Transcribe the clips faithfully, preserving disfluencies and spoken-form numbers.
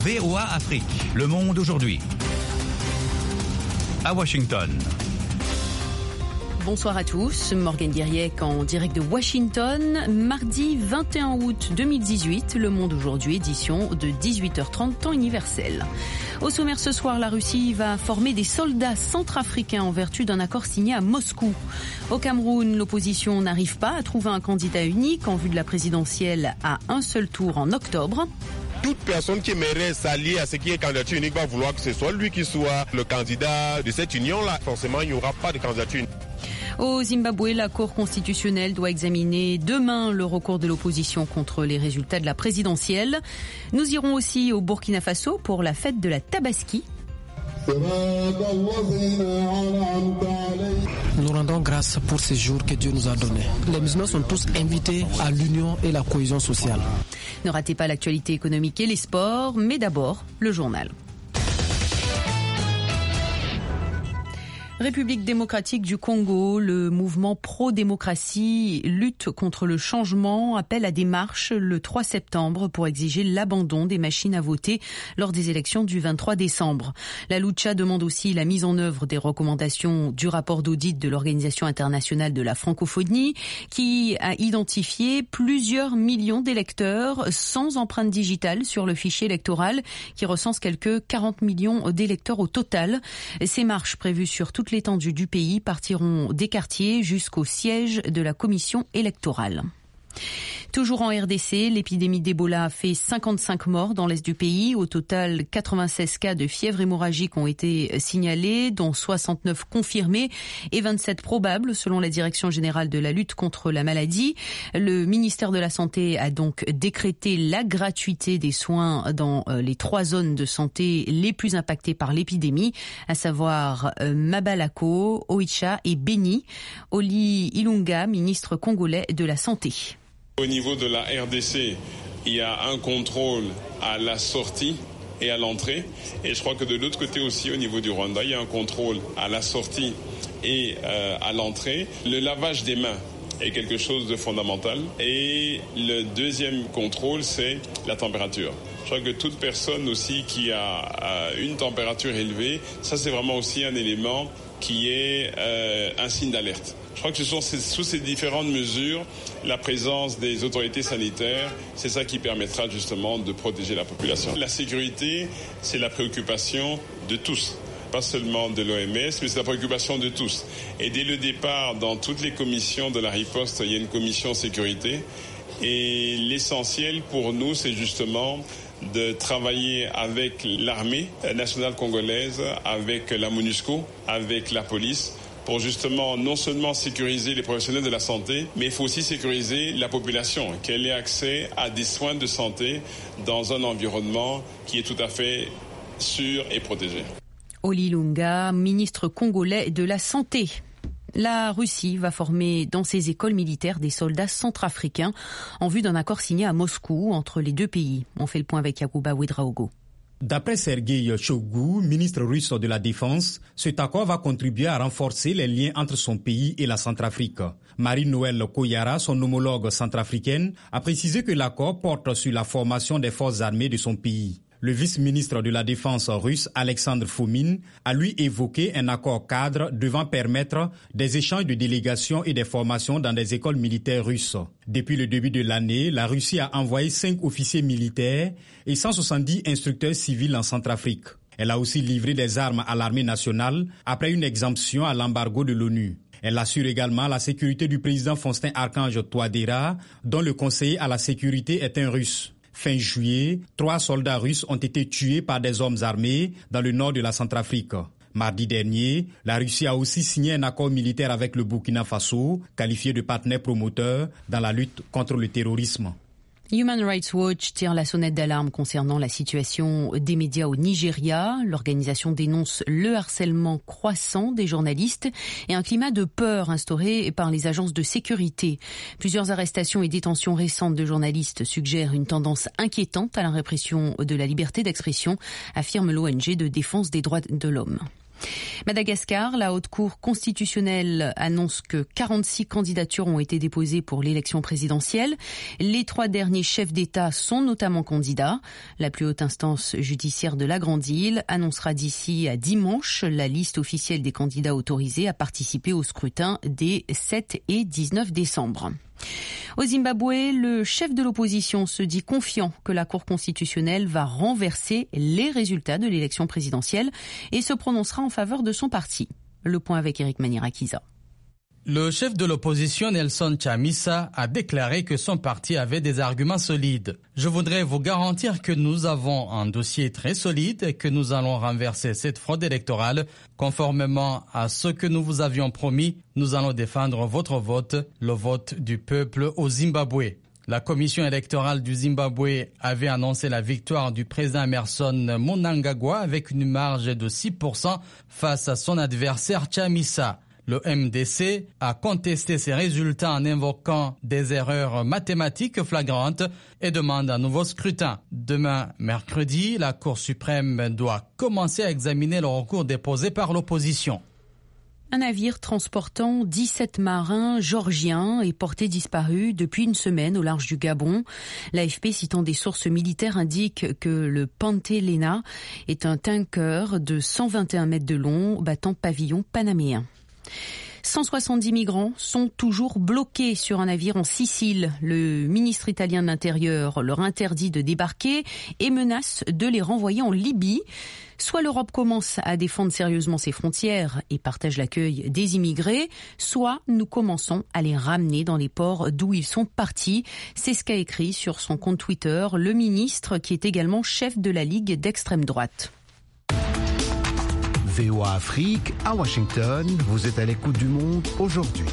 V O A Afrique, Le Monde aujourd'hui. À Washington. Bonsoir à tous, Morgane Guiriec en direct de Washington, mardi vingt et un août deux mille dix-huit, Le Monde aujourd'hui, édition de dix-huit heures trente, temps universel. Au sommaire ce soir, la Russie va former des soldats centrafricains en vertu d'un accord signé à Moscou. Au Cameroun, l'opposition n'arrive pas à trouver un candidat unique en vue de la présidentielle à un seul tour en octobre. Toute personne qui aimerait s'allier à ce qui est candidature unique va vouloir que ce soit lui qui soit le candidat de cette union-là. Forcément, il n'y aura pas de candidature unique. Au Zimbabwe, la Cour constitutionnelle doit examiner demain le recours de l'opposition contre les résultats de la présidentielle. Nous irons aussi au Burkina Faso pour la fête de la Tabaski. Nous rendons grâce pour ces jours que Dieu nous a donnés. Les musulmans sont tous invités à l'union et la cohésion sociale. Ne ratez pas l'actualité économique et les sports, mais d'abord le journal. République démocratique du Congo, le mouvement pro-démocratie lutte contre le changement, appelle à des marches le trois septembre pour exiger l'abandon des machines à voter lors des élections du vingt-trois décembre. La Lucha demande aussi la mise en œuvre des recommandations du rapport d'audit de l'Organisation internationale de la francophonie qui a identifié plusieurs millions d'électeurs sans empreinte digitale sur le fichier électoral qui recense quelques quarante millions d'électeurs au total. Ces marches prévues sur toute l'étendue du pays partiront des quartiers jusqu'au siège de la commission électorale. Toujours en R D C, l'épidémie d'Ebola a fait cinquante-cinq morts dans l'est du pays. Au total, quatre-vingt-seize cas de fièvre hémorragique ont été signalés, dont soixante-neuf confirmés et vingt-sept probables, selon la Direction générale de la lutte contre la maladie. Le ministère de la Santé a donc décrété la gratuité des soins dans les trois zones de santé les plus impactées par l'épidémie, à savoir Mabalako, Oicha et Beni. Oli Ilunga, ministre congolais de la Santé. Au niveau de la R D C, il y a un contrôle à la sortie et à l'entrée. Et je crois que de l'autre côté aussi, au niveau du Rwanda, il y a un contrôle à la sortie et euh, à l'entrée. Le lavage des mains est quelque chose de fondamental. Et le deuxième contrôle, c'est la température. Je crois que toute personne aussi qui a euh, une température élevée, ça c'est vraiment aussi un élément qui est euh, un signe d'alerte. Je crois que ce sont ces, sous ces différentes mesures, la présence des autorités sanitaires, c'est ça qui permettra justement de protéger la population. La sécurité, c'est la préoccupation de tous, pas seulement de l'O M S, mais c'est la préoccupation de tous. Et dès le départ, dans toutes les commissions de la riposte, il y a une commission sécurité. Et l'essentiel pour nous, c'est justement de travailler avec l'armée nationale congolaise, avec la MONUSCO, avec la police, pour justement non seulement sécuriser les professionnels de la santé, mais il faut aussi sécuriser la population, qu'elle ait accès à des soins de santé dans un environnement qui est tout à fait sûr et protégé. Oli Ilunga, ministre congolais de la Santé. La Russie va former dans ses écoles militaires des soldats centrafricains en vue d'un accord signé à Moscou entre les deux pays. On fait le point avec Yacouba Ouedraogo. D'après Sergei Shoigu, ministre russe de la Défense, cet accord va contribuer à renforcer les liens entre son pays et la Centrafrique. Marie-Noëlle Koyara, son homologue centrafricaine, a précisé que l'accord porte sur la formation des forces armées de son pays. Le vice-ministre de la Défense russe, Alexandre Fomin, a lui évoqué un accord cadre devant permettre des échanges de délégations et des formations dans des écoles militaires russes. Depuis le début de l'année, la Russie a envoyé cinq officiers militaires et cent soixante-dix instructeurs civils en Centrafrique. Elle a aussi livré des armes à l'armée nationale après une exemption à l'embargo de l'ONU. Elle assure également la sécurité du président Faustin Archange Touadéra, dont le conseiller à la sécurité est un Russe. Fin juillet, trois soldats russes ont été tués par des hommes armés dans le nord de la Centrafrique. Mardi dernier, la Russie a aussi signé un accord militaire avec le Burkina Faso, qualifié de partenaire promoteur dans la lutte contre le terrorisme. Human Rights Watch tire la sonnette d'alarme concernant la situation des médias au Nigeria. L'organisation dénonce le harcèlement croissant des journalistes et un climat de peur instauré par les agences de sécurité. Plusieurs arrestations et détentions récentes de journalistes suggèrent une tendance inquiétante à la répression de la liberté d'expression, affirme l'O N G de défense des droits de l'homme. Madagascar, la Haute Cour constitutionnelle annonce que quarante-six candidatures ont été déposées pour l'élection présidentielle. Les trois derniers chefs d'État sont notamment candidats. La plus haute instance judiciaire de la Grande Île annoncera d'ici à dimanche la liste officielle des candidats autorisés à participer au scrutin des sept et dix-neuf décembre. Au Zimbabwe, le chef de l'opposition se dit confiant que la Cour constitutionnelle va renverser les résultats de l'élection présidentielle et se prononcera en faveur de son parti. Le point avec Eric Manirakiza. Le chef de l'opposition Nelson Chamisa a déclaré que son parti avait des arguments solides. Je voudrais vous garantir que nous avons un dossier très solide et que nous allons renverser cette fraude électorale. Conformément à ce que nous vous avions promis, nous allons défendre votre vote, le vote du peuple au Zimbabwe. La commission électorale du Zimbabwe avait annoncé la victoire du président Emmerson Mnangagwa avec une marge de six pour cent face à son adversaire Chamisa. Le M D C a contesté ces résultats en invoquant des erreurs mathématiques flagrantes et demande un nouveau scrutin. Demain, mercredi, la Cour suprême doit commencer à examiner le recours déposé par l'opposition. Un navire transportant dix-sept marins georgiens est porté disparu depuis une semaine au large du Gabon. L'A F P, citant des sources militaires, indique que le Pantelena est un tanker de cent vingt et un mètres de long battant pavillon panaméen. cent soixante-dix migrants sont toujours bloqués sur un navire en Sicile. Le ministre italien de l'Intérieur leur interdit de débarquer et menace de les renvoyer en Libye. Soit l'Europe commence à défendre sérieusement ses frontières et partage l'accueil des immigrés, soit nous commençons à les ramener dans les ports d'où ils sont partis. C'est ce qu'a écrit sur son compte Twitter le ministre qui est également chef de la Ligue d'extrême droite. V O A Afrique, à Washington, vous êtes à l'écoute du monde aujourd'hui.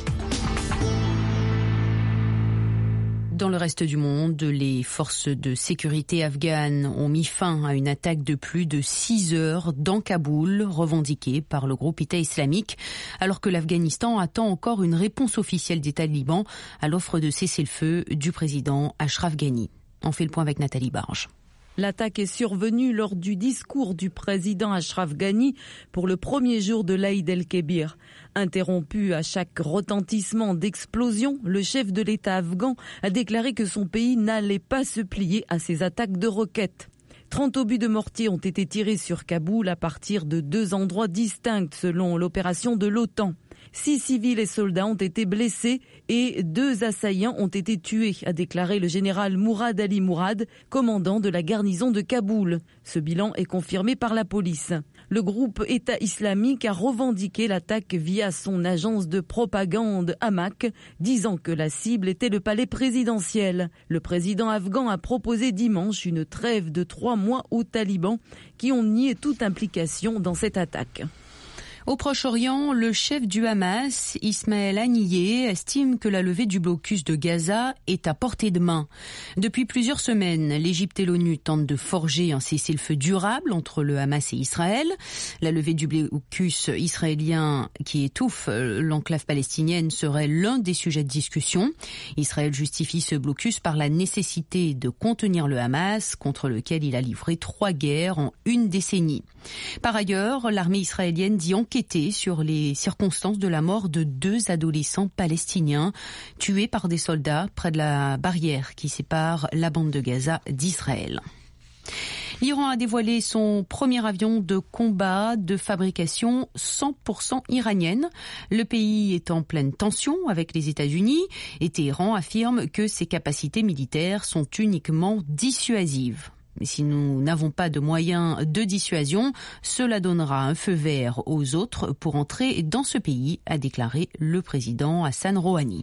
Dans le reste du monde, les forces de sécurité afghanes ont mis fin à une attaque de plus de six heures dans Kaboul, revendiquée par le groupe État islamique, alors que l'Afghanistan attend encore une réponse officielle des talibans à l'offre de cessez-le-feu du président Ashraf Ghani. On fait le point avec Nathalie Barge. L'attaque est survenue lors du discours du président Ashraf Ghani pour le premier jour de l'Aïd el-Kébir. Interrompu à chaque retentissement d'explosion, le chef de l'État afghan a déclaré que son pays n'allait pas se plier à ces attaques de roquettes. trente obus de mortier ont été tirés sur Kaboul à partir de deux endroits distincts selon l'opération de l'OTAN. Six civils et soldats ont été blessés et deux assaillants ont été tués, a déclaré le général Mourad Ali Mourad, commandant de la garnison de Kaboul. Ce bilan est confirmé par la police. Le groupe État islamique a revendiqué l'attaque via son agence de propagande Amaq, disant que la cible était le palais présidentiel. Le président afghan a proposé dimanche une trêve de trois mois aux talibans qui ont nié toute implication dans cette attaque. Au Proche-Orient, le chef du Hamas, Ismaël Haniyeh, estime que la levée du blocus de Gaza est à portée de main. Depuis plusieurs semaines, l'Égypte et l'ONU tentent de forger un cessez-le-feu durable entre le Hamas et Israël. La levée du blocus israélien qui étouffe l'enclave palestinienne serait l'un des sujets de discussion. Israël justifie ce blocus par la nécessité de contenir le Hamas, contre lequel il a livré trois guerres en une décennie. Par ailleurs, l'armée israélienne dit enquêter sur les circonstances de la mort de deux adolescents palestiniens tués par des soldats près de la barrière qui sépare la bande de Gaza d'Israël. L'Iran a dévoilé son premier avion de combat de fabrication cent pour cent iranienne. Le pays est en pleine tension avec les États-Unis et Téhéran affirme que ses capacités militaires sont uniquement dissuasives. Mais si nous n'avons pas de moyens de dissuasion, cela donnera un feu vert aux autres pour entrer dans ce pays, a déclaré le président Hassan Rouhani.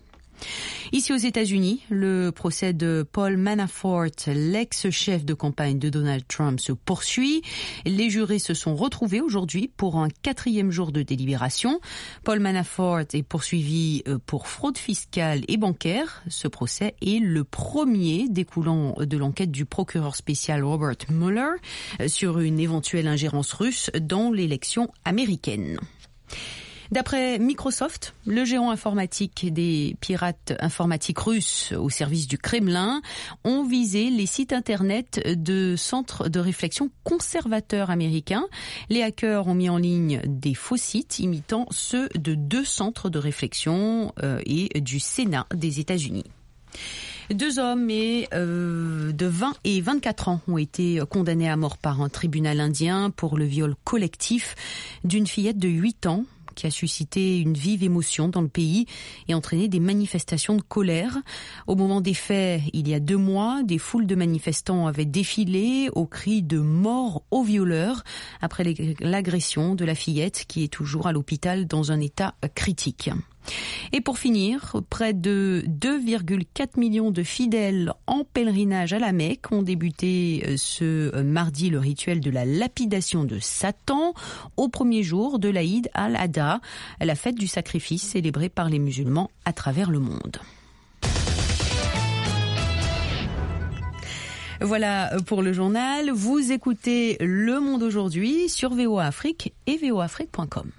Ici aux États-Unis, le procès de Paul Manafort, l'ex-chef de campagne de Donald Trump, se poursuit. Les jurés se sont retrouvés aujourd'hui pour un quatrième jour de délibération. Paul Manafort est poursuivi pour fraude fiscale et bancaire. Ce procès est le premier découlant de l'enquête du procureur spécial Robert Mueller sur une éventuelle ingérence russe dans l'élection américaine. D'après Microsoft, le géant informatique des pirates informatiques russes au service du Kremlin ont visé les sites internet de centres de réflexion conservateurs américains. Les hackers ont mis en ligne des faux sites imitant ceux de deux centres de réflexion euh, et du Sénat des États-Unis. Deux hommes et, euh, de vingt et vingt-quatre ans ont été condamnés à mort par un tribunal indien pour le viol collectif d'une fillette de huit ans qui a suscité une vive émotion dans le pays et entraîné des manifestations de colère. Au moment des faits, il y a deux mois, des foules de manifestants avaient défilé au cri de mort aux violeurs après l'agression de la fillette qui est toujours à l'hôpital dans un état critique. Et pour finir, près de deux virgule quatre millions de fidèles en pèlerinage à la Mecque ont débuté ce mardi le rituel de la lapidation de Satan au premier jour de l'Aïd al-Adha, la fête du sacrifice célébrée par les musulmans à travers le monde. Voilà pour le journal. Vous écoutez Le Monde aujourd'hui sur V O A Afrique et v o a afrique point com.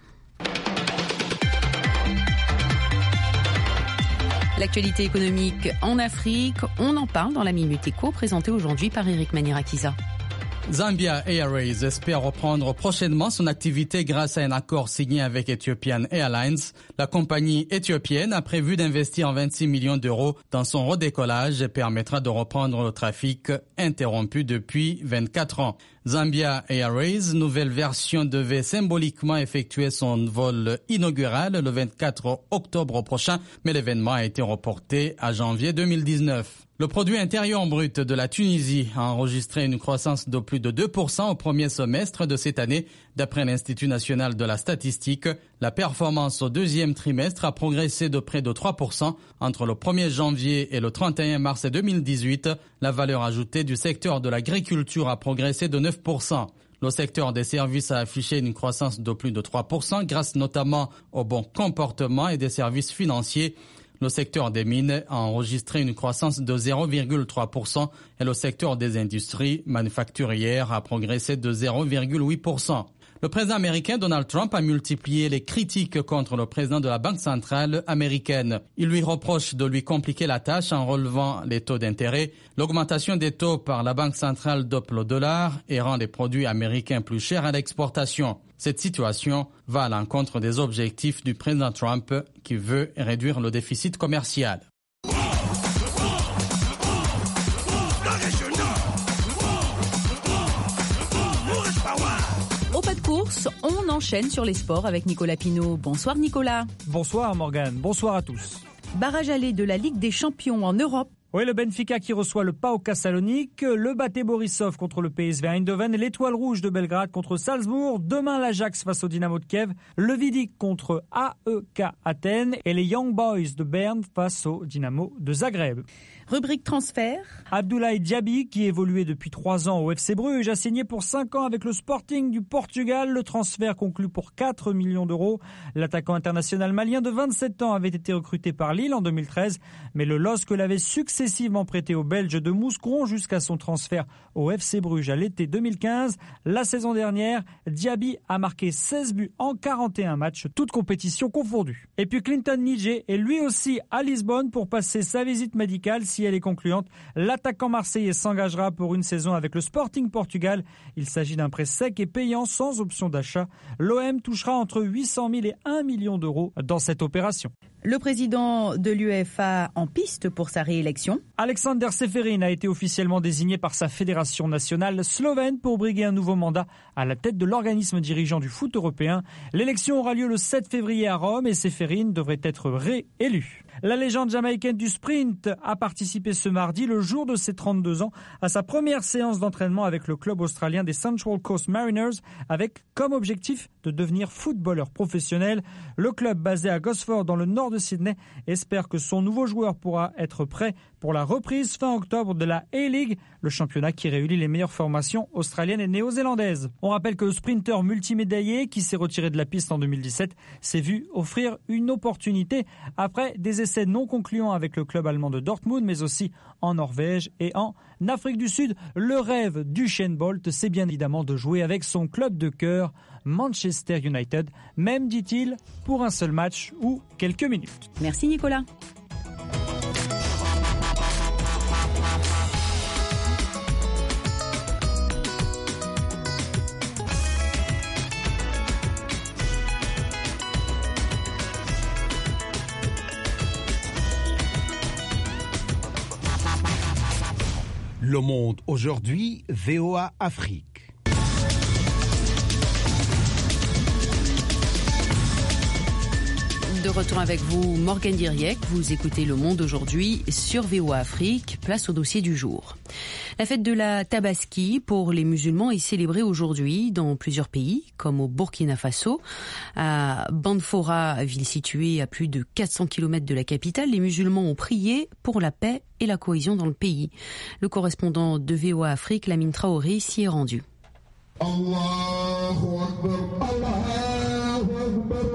L'actualité économique en Afrique, on en parle dans la Minute Éco, présentée aujourd'hui par Eric Manirakiza. Zambia Airways espère reprendre prochainement son activité grâce à un accord signé avec Ethiopian Airlines. La compagnie éthiopienne a prévu d'investir vingt-six millions d'euros dans son redécollage et permettra de reprendre le trafic interrompu depuis vingt-quatre ans. Zambia Airways, nouvelle version, devait symboliquement effectuer son vol inaugural le vingt-quatre octobre prochain, mais l'événement a été reporté à janvier deux mille dix-neuf. Le produit intérieur brut de la Tunisie a enregistré une croissance de plus de deux pour cent au premier semestre de cette année. D'après l'Institut national de la statistique, la performance au deuxième trimestre a progressé de près de trois pour cent. Entre le premier janvier et le trente et un mars deux mille dix-huit, la valeur ajoutée du secteur de l'agriculture a progressé de neuf pour cent. Le secteur des services a affiché une croissance de plus de trois pour cent grâce notamment au bon comportement et des services financiers. Le secteur des mines a enregistré une croissance de zéro virgule trois pour cent et le secteur des industries manufacturières a progressé de zéro virgule huit pour cent. Le président américain Donald Trump a multiplié les critiques contre le président de la Banque centrale américaine. Il lui reproche de lui compliquer la tâche en relevant les taux d'intérêt. L'augmentation des taux par la Banque centrale dope le dollar et rend les produits américains plus chers à l'exportation. Cette situation va à l'encontre des objectifs du président Trump qui veut réduire le déficit commercial. Au pas de course, on enchaîne sur les sports avec Nicolas Pinault. Bonsoir Nicolas. Bonsoir Morgane, bonsoir à tous. Barrage aller de la Ligue des Champions en Europe. Oui, le Benfica qui reçoit le PAOK Salonique, le Bate Borisov contre le P S V Eindhoven, l'Étoile Rouge de Belgrade contre Salzbourg, demain l'Ajax face au Dynamo de Kiev, le Vidik contre A E K Athènes et les Young Boys de Berne face au Dynamo de Zagreb. Rubrique transfert. Abdoulaye Diaby, qui évoluait depuis trois ans au F C Bruges, a signé pour cinq ans avec le Sporting du Portugal. Le transfert conclu pour quatre millions d'euros. L'attaquant international malien de vingt-sept ans avait été recruté par Lille en deux mille treize, mais le L O S C l'avait successivement prêté aux Belges de Mouscron jusqu'à son transfert au F C Bruges à l'été deux mille quinze. La saison dernière, Diaby a marqué seize buts en quarante et un matchs, toutes compétitions confondues. Et puis Clinton Nidje est lui aussi à Lisbonne pour passer sa visite médicale. Si elle est concluante, l'attaquant marseillais s'engagera pour une saison avec le Sporting Portugal. Il s'agit d'un prêt sec et payant sans option d'achat. L'O M touchera entre huit cent mille et un million d'euros dans cette opération. Le président de l'UEFA en piste pour sa réélection. Alexander Seferin a été officiellement désigné par sa fédération nationale slovène pour briguer un nouveau mandat à la tête de l'organisme dirigeant du foot européen. L'élection aura lieu le sept février à Rome et Seferin devrait être réélu. La légende jamaïcaine du sprint a participé ce mardi, le jour de ses trente-deux ans, à sa première séance d'entraînement avec le club australien des Central Coast Mariners, avec comme objectif de devenir footballeur professionnel. Le club basé à Gosford dans le nord de Sydney espère que son nouveau joueur pourra être prêt pour la reprise fin octobre de la A-League, le championnat qui réunit les meilleures formations australiennes et néo-zélandaises. On rappelle que le sprinter multimédaillé qui s'est retiré de la piste en deux mille dix-sept s'est vu offrir une opportunité après des essais non concluants avec le club allemand de Dortmund, mais aussi en Norvège et en Afrique du Sud. Le rêve d'Usain Bolt, c'est bien évidemment de jouer avec son club de cœur, Manchester United, même, dit-il, pour un seul match ou quelques minutes. Merci Nicolas. Le Monde aujourd'hui, V O A Afrique. De retour avec vous, Morgane Diriec. Vous écoutez Le Monde aujourd'hui sur V O A Afrique. Place au dossier du jour. La fête de la Tabaski pour les musulmans est célébrée aujourd'hui dans plusieurs pays, comme au Burkina Faso. À Banfora, ville située à plus de quatre cents kilomètres de la capitale, les musulmans ont prié pour la paix et la cohésion dans le pays. Le correspondant de V O A Afrique, Lamine Traoré, s'y est rendu. Allahu Akbar, Allahu Akbar.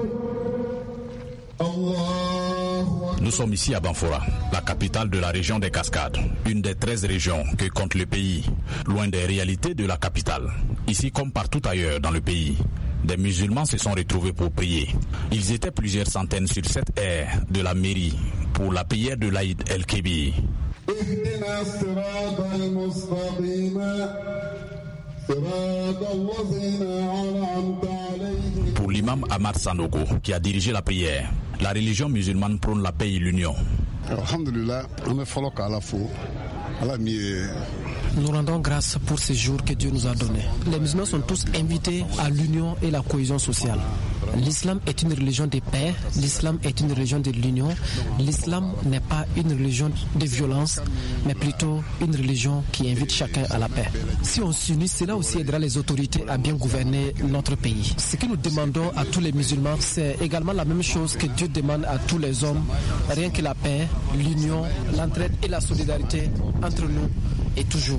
Nous sommes ici à Banfora, la capitale de la région des Cascades, une des treize régions que compte le pays, loin des réalités de la capitale. Ici comme partout ailleurs dans le pays, des musulmans se sont retrouvés pour prier. Ils étaient plusieurs centaines sur cette aire de la mairie pour la prière de l'Aïd el-Kébir. Pour l'imam Ahmad Sanogo, qui a dirigé la prière, la religion musulmane prône la paix et l'union. Nous rendons grâce pour ces jours que Dieu nous a donnés. Les musulmans sont tous invités à l'union et la cohésion sociale. L'islam est une religion de paix, l'islam est une religion de l'union. L'islam n'est pas une religion de violence, mais plutôt une religion qui invite chacun à la paix. Si on s'unit, cela aussi aidera les autorités à bien gouverner notre pays. Ce que nous demandons à tous les musulmans, c'est également la même chose que Dieu demande à tous les hommes, rien que la paix, l'union, l'entraide et la solidarité entre nous. Et toujours.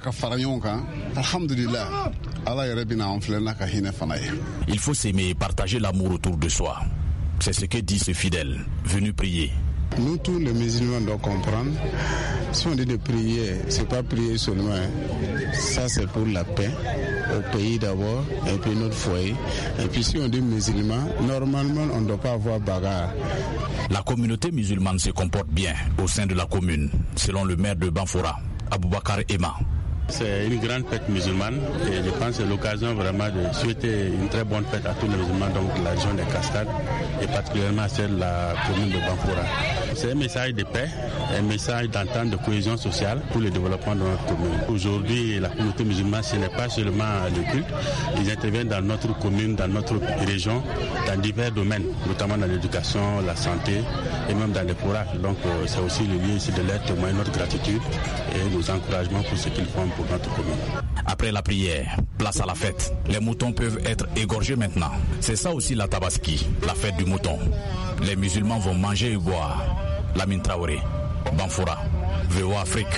Il faut s'aimer et partager l'amour autour de soi. C'est ce que dit ce fidèle, venu prier. Nous tous les musulmans doivent comprendre, si on dit de prier, c'est pas prier seulement. Ça c'est pour la paix, au pays d'abord, et puis notre foyer. Et puis si on dit musulman, normalement on ne doit pas avoir bagarre. La communauté musulmane se comporte bien au sein de la commune, selon le maire de Banfora, Aboubakar Emma. C'est une grande fête musulmane et je pense que c'est l'occasion vraiment de souhaiter une très bonne fête à tous les musulmans donc de la région des Cascades et particulièrement à celle de la commune de Banfora. C'est un message de paix, un message d'entente, de cohésion sociale pour le développement de notre commune. Aujourd'hui, la communauté musulmane, ce n'est pas seulement le culte, ils interviennent dans notre commune, dans notre région, dans divers domaines, notamment dans l'éducation, la santé et même dans les forages. Donc c'est aussi le lieu ici de leur témoigner notre gratitude et nos encouragements pour ce qu'ils font pour notre commune. Après la prière, place à la fête. Les moutons peuvent être égorgés maintenant. C'est ça aussi la Tabaski, la fête du mouton. Les musulmans vont manger et boire. Lamine Traoré, Banfora, V O A Afrique.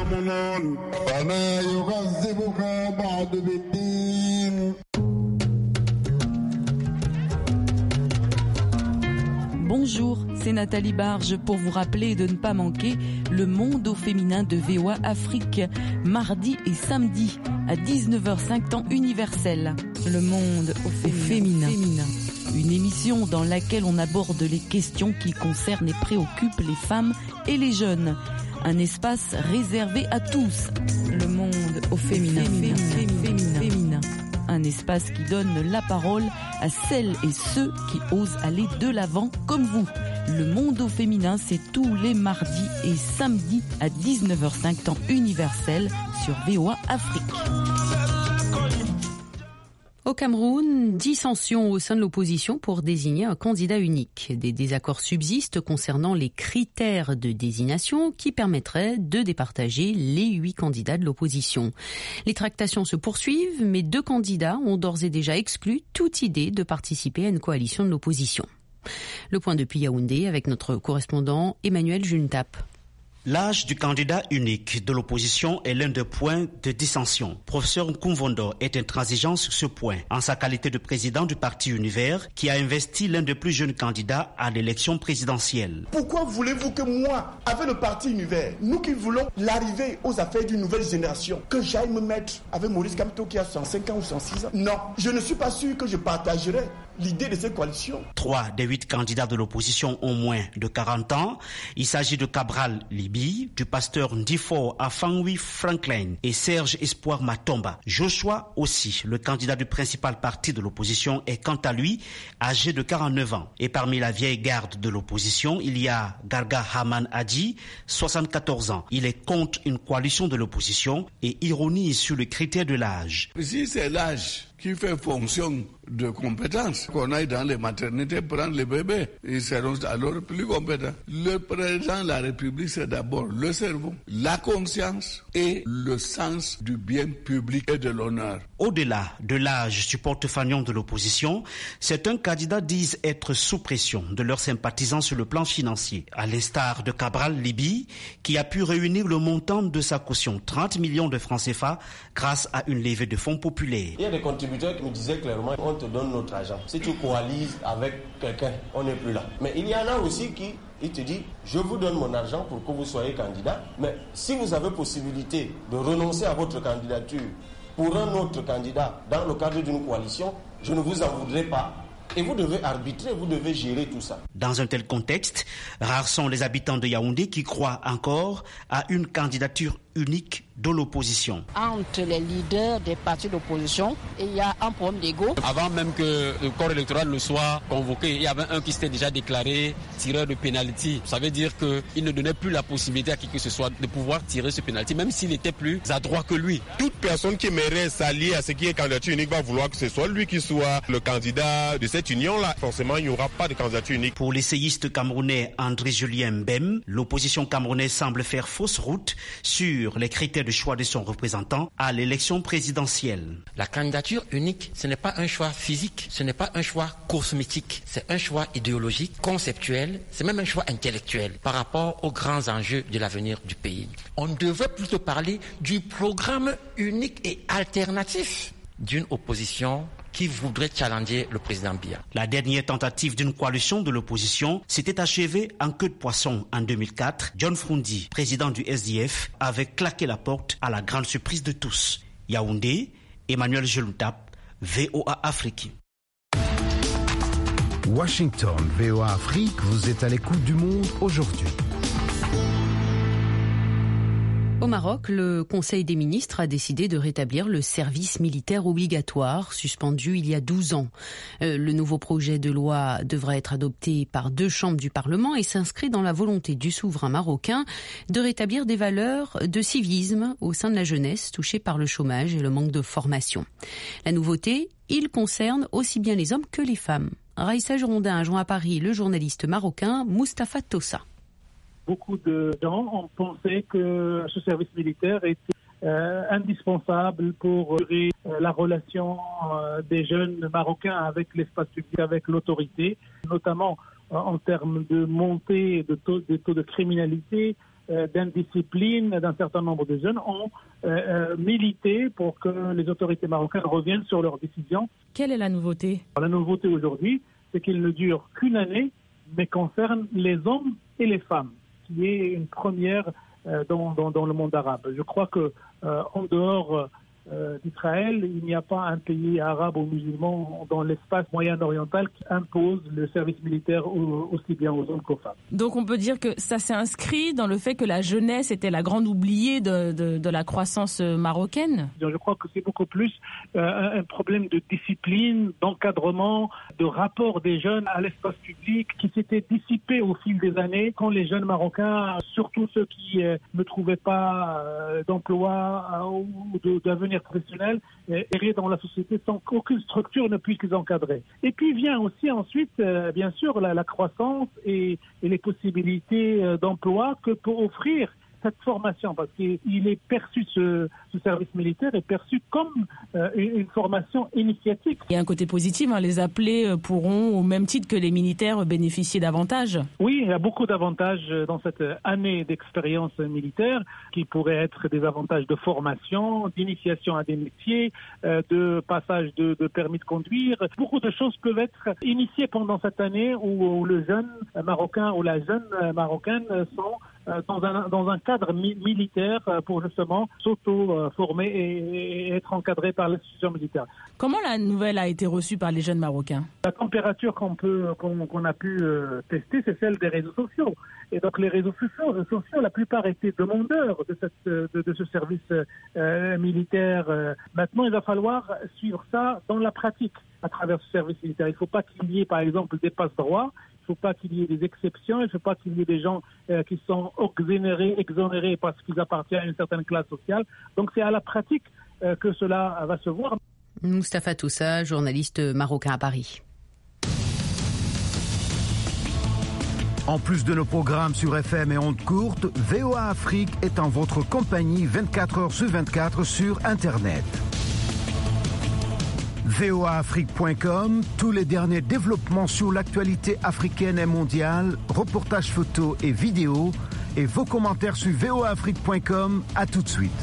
Bonjour, c'est Nathalie Barge pour vous rappeler de ne pas manquer le monde au féminin de V O A Afrique, mardi et samedi à dix-neuf heures cinq temps universel. Le monde au féminin. Au féminin. Une émission dans laquelle on aborde les questions qui concernent et préoccupent les femmes et les jeunes. Un espace réservé à tous. Le monde au féminin. Féminin. Féminin. Féminin. Un espace qui donne la parole à celles et ceux qui osent aller de l'avant comme vous. Le monde au féminin, c'est tous les mardis et samedis à dix-neuf heures cinq temps universel sur V O A Afrique. Au Cameroun, dissension au sein de l'opposition pour désigner un candidat unique. Des désaccords subsistent concernant les critères de désignation qui permettraient de départager les huit candidats de l'opposition. Les tractations se poursuivent, mais deux candidats ont d'ores et déjà exclu toute idée de participer à une coalition de l'opposition. Le point depuis Yaoundé avec notre correspondant Emmanuel Juntap. L'âge du candidat unique de l'opposition est l'un des points de dissension. Professeur Nkumvondo est intransigeant sur ce point, en sa qualité de président du parti Univers, qui a investi l'un des plus jeunes candidats à l'élection présidentielle. Pourquoi voulez-vous que moi, avec le parti Univers, nous qui voulons l'arrivée aux affaires d'une nouvelle génération, que j'aille me mettre avec Maurice Kamto qui a soixante-cinq ans ou soixante-six ans? Non, je ne suis pas sûr que je partagerai l'idée de cette coalition. Trois des huit candidats de l'opposition ont moins de quarante ans. Il s'agit de Cabral Libi, du pasteur Ndifo Afangui Franklin et Serge Espoir Matomba. Joshua aussi, le candidat du principal parti de l'opposition, est quant à lui âgé de quarante-neuf ans. Et parmi la vieille garde de l'opposition, il y a Garga Haman Adji, soixante-quatorze ans. Il est contre une coalition de l'opposition et ironie sur le critère de l'âge. Si c'est l'âge qui fait fonction de compétence, qu'on aille dans les maternités prendre les bébés, ils seront alors plus compétents. Le président de la République, c'est d'abord le cerveau, la conscience et le sens du bien public et de l'honneur. Au-delà de l'âge du porte-fanion de l'opposition, certains candidats disent être sous pression de leurs sympathisants sur le plan financier, à l'instar de Cabral Libi, qui a pu réunir le montant de sa caution, trente millions de francs C F A, grâce à une levée de fonds populaires. Il y a des contributeurs qui me disaient clairement, on te donne notre argent. Si tu coalises avec quelqu'un, on n'est plus là. Mais il y en a aussi qui il te dit, je vous donne mon argent pour que vous soyez candidat, mais si vous avez possibilité de renoncer à votre candidature pour un autre candidat dans le cadre d'une coalition, je ne vous en voudrais pas. Et vous devez arbitrer, vous devez gérer tout ça. Dans un tel contexte, rares sont les habitants de Yaoundé qui croient encore à une candidature unique de l'opposition. Entre les leaders des partis d'opposition, il y a un problème d'ego. Avant même que le corps électoral ne soit convoqué, il y avait un qui s'était déjà déclaré tireur de pénalty. Ça veut dire qu'il ne donnait plus la possibilité à qui que ce soit de pouvoir tirer ce pénalty, même s'il était plus adroit que lui. Toute personne qui aimerait s'allier à ce qui est candidature unique va vouloir que ce soit lui qui soit le candidat de cette union-là. Forcément, il n'y aura pas de candidature unique. Pour l'essayiste camerounais André-Julien Mbem, l'opposition camerounaise semble faire fausse route sur les critères de choix de son représentant à l'élection présidentielle. La candidature unique, ce n'est pas un choix physique, ce n'est pas un choix cosmétique, c'est un choix idéologique, conceptuel, c'est même un choix intellectuel par rapport aux grands enjeux de l'avenir du pays. On devrait plutôt parler du programme unique et alternatif d'une opposition qui voudrait challenger le président Biya. La dernière tentative d'une coalition de l'opposition s'était achevée en queue de poisson en deux mille quatre. John Frundi, président du S D F, avait claqué la porte à la grande surprise de tous. Yaoundé, Emmanuel Geloutap, V O A Afrique. Washington, V O A Afrique, vous êtes à l'écoute du monde aujourd'hui. Au Maroc, le Conseil des ministres a décidé de rétablir le service militaire obligatoire, suspendu il y a douze ans. Euh, le nouveau projet de loi devra être adopté par deux chambres du Parlement et s'inscrit dans la volonté du souverain marocain de rétablir des valeurs de civisme au sein de la jeunesse touchée par le chômage et le manque de formation. La nouveauté, il concerne aussi bien les hommes que les femmes. Raïssa Jorondin a joint à Paris le journaliste marocain Mustapha Tossa. Beaucoup de gens ont pensé que ce service militaire était euh, indispensable pour gérer euh, la relation euh, des jeunes Marocains avec l'espace public, avec l'autorité, notamment euh, en termes de montée de taux de, taux de criminalité, euh, d'indiscipline d'un certain nombre de jeunes, ont euh, euh, milité pour que les autorités marocaines reviennent sur leurs décisions. Quelle est la nouveauté ? La nouveauté aujourd'hui, c'est qu'il ne dure qu'une année, mais concerne les hommes et les femmes, qui est une première euh, dans, dans, dans le monde arabe. Je crois que euh, en dehors euh, d'Israël, il n'y a pas un pays arabe ou musulman dans l'espace moyen-oriental qui impose le service militaire aussi bien aux hommes qu'aux femmes. Donc on peut dire que ça s'est inscrit dans le fait que la jeunesse était la grande oubliée de, de, de la croissance marocaine ? Je crois que c'est beaucoup plus euh, un problème de discipline, d'encadrement, de rapport des jeunes à l'espace public qui s'était dissipé au fil des années quand les jeunes Marocains, surtout ceux qui euh, ne trouvaient pas euh, d'emploi euh, ou de, d'avenir professionnel, euh, erraient dans la société sans qu'aucune structure ne puisse les encadrer. Et puis vient aussi ensuite, euh, bien sûr, la, la croissance et, et les possibilités euh, d'emploi que peut offrir cette formation, parce qu'il est perçu, ce, ce service militaire est perçu comme euh, une, une formation initiatique. Il y a un côté positif, hein, les appelés pourront, au même titre que les militaires, bénéficier d'avantages. Oui, il y a beaucoup d'avantages dans cette année d'expérience militaire, qui pourraient être des avantages de formation, d'initiation à des métiers, euh, de passage de, de permis de conduire. Beaucoup de choses peuvent être initiées pendant cette année où, où le jeune marocain ou la jeune marocaine sont dans un, dans un cadre mi- militaire pour justement s'auto-former et, et être encadré par l'institution militaire. Comment la nouvelle a été reçue par les jeunes Marocains ? La température qu'on peut, qu'on, qu'on a pu euh, tester, c'est celle des réseaux sociaux. Et donc les réseaux sociaux, les sociaux la plupart étaient demandeurs de, cette, de, de ce service euh, militaire. Maintenant, il va falloir suivre ça dans la pratique à travers ce service militaire. Il ne faut pas qu'il y ait, par exemple, des passe-droits. Il ne faut pas qu'il y ait des exceptions, il ne faut pas qu'il y ait des gens euh, qui sont exonérés, exonérés parce qu'ils appartiennent à une certaine classe sociale. Donc c'est à la pratique euh, que cela va se voir. Moustapha Toussa, journaliste marocain à Paris. En plus de nos programmes sur F M et ondes courtes, V O A Afrique est en votre compagnie vingt-quatre heures sur vingt-quatre sur Internet. V O A Afrique point com, tous les derniers développements sur l'actualité africaine et mondiale, reportages photos et vidéos, et vos commentaires sur V O A Afrique point com. À tout de suite.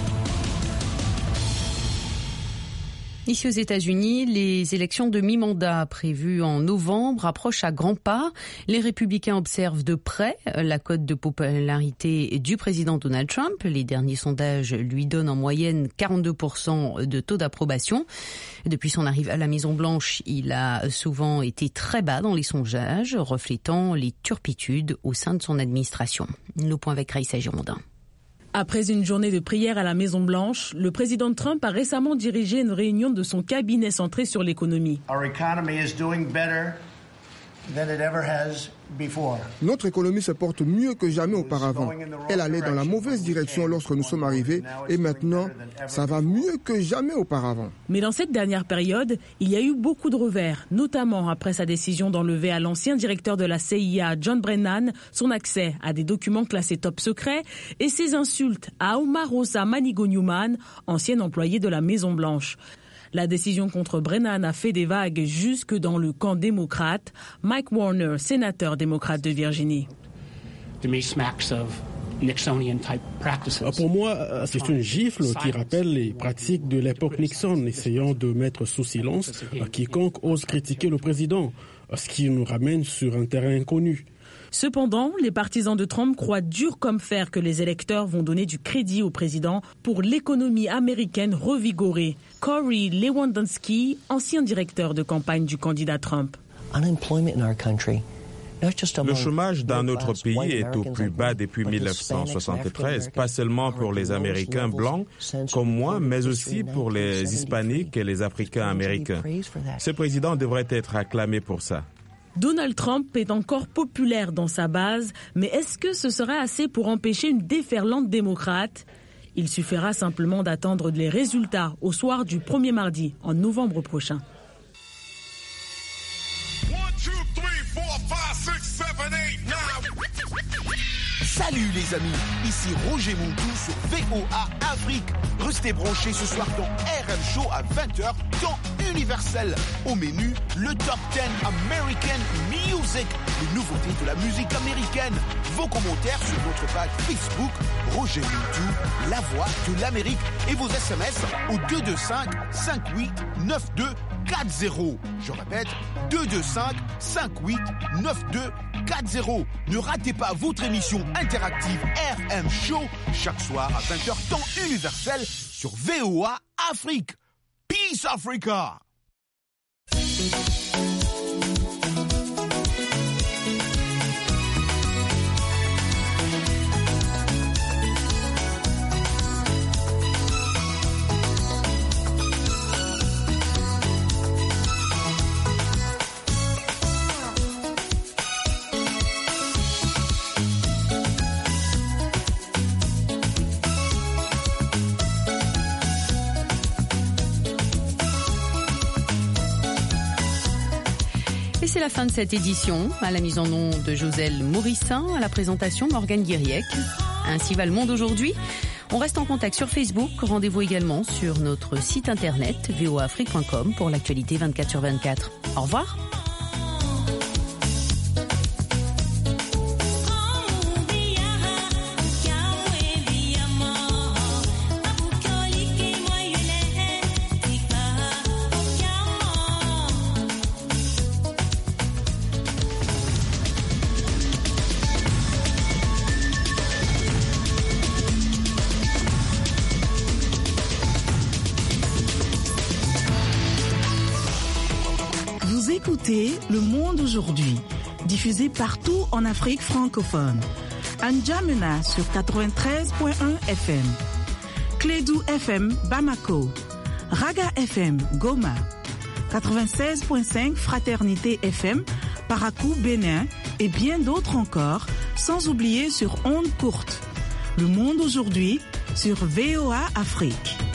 Ici aux États-Unis, les élections de mi-mandat prévues en novembre approchent à grands pas. Les républicains observent de près la cote de popularité du président Donald Trump. Les derniers sondages lui donnent en moyenne quarante-deux pour cent de taux d'approbation. Depuis son arrivée à la Maison-Blanche, il a souvent été très bas dans les sondages, reflétant les turpitudes au sein de son administration. Le point avec Raïssa Girondin. Après une journée de prière à la Maison-Blanche, le président Trump a récemment dirigé une réunion de son cabinet centré sur l'économie. Our economy is doing better than it ever has before. Notre économie se porte mieux que jamais auparavant. Elle allait dans la mauvaise direction lorsque nous sommes arrivés et maintenant, ça va mieux que jamais auparavant. Mais dans cette dernière période, il y a eu beaucoup de revers, notamment après sa décision d'enlever à l'ancien directeur de la C I A, John Brennan, son accès à des documents classés top secret et ses insultes à Omarosa Manigo-Newman, ancien employé de la Maison-Blanche. La décision contre Brennan a fait des vagues jusque dans le camp démocrate. Mike Warner, sénateur démocrate de Virginie. Pour moi, c'est une gifle qui rappelle les pratiques de l'époque Nixon, essayant de mettre sous silence quiconque ose critiquer le président, ce qui nous ramène sur un terrain inconnu. Cependant, les partisans de Trump croient dur comme fer que les électeurs vont donner du crédit au président pour l'économie américaine revigorée. Corey Lewandowski, ancien directeur de campagne du candidat Trump. Le chômage dans notre pays est au plus bas depuis mille neuf cent soixante-treize, pas seulement pour les Américains blancs comme moi, mais aussi pour les Hispaniques et les Africains américains. Ce président devrait être acclamé pour ça. Donald Trump est encore populaire dans sa base, mais est-ce que ce sera assez pour empêcher une déferlante démocrate ? Il suffira simplement d'attendre les résultats au soir du premier mardi en novembre prochain. Salut les amis, ici Roger Mountou sur V O A Afrique. Restez branchés ce soir dans R M Show à vingt heures, temps universel. Au menu, le Top dix American Music, les nouveautés de la musique américaine. Vos commentaires sur notre page Facebook, Roger Mountou, la voix de l'Amérique. Et vos S M S au deux deux cinq, cinq huit neuf deux quatre zéro. Je répète, deux deux cinq, cinq huit neuf deux quatre zéro. Ne ratez pas votre émission interactive R M Show chaque soir à vingt heures temps universel sur V O A Afrique. Peace Africa! C'est la fin de cette édition. À la mise en onde de Joselle Mourissin, à la présentation Morgane Guiriec. Ainsi va le monde aujourd'hui. On reste en contact sur Facebook. Rendez-vous également sur notre site internet v o a afrique point com pour l'actualité vingt-quatre sur vingt-quatre. Au revoir. Écoutez Le Monde aujourd'hui, diffusé partout en Afrique francophone. N'Djamena sur quatre-vingt-treize point un F M, Clédou F M Bamako, Raga F M Goma, quatre-vingt-seize point cinq Fraternité F M Parakou Bénin et bien d'autres encore, sans oublier sur ondes courtes. Le Monde aujourd'hui sur V O A Afrique.